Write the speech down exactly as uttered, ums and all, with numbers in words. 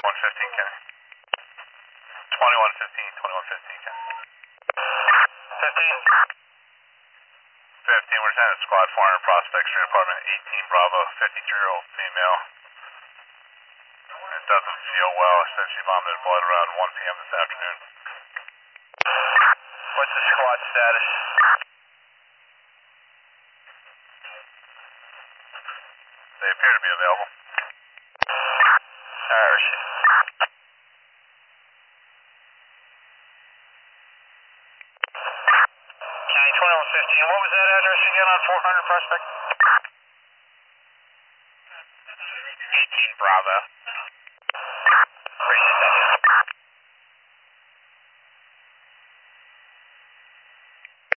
one fifteen, Kenny. twenty-one fifteen, twenty-one fifteen, Kenny. fifteen. fifteen, we're sending squad four hundred Prospect Street, apartment eighteen Bravo, fifty-three-year-old female. It doesn't feel well, said she vomited blood around one p m this afternoon. What's the squad status? They appear to be available. Where is she? County twenty-one fifteen, what was that address again on four hundred Prospect? eighteen Bravo. Appreciate that.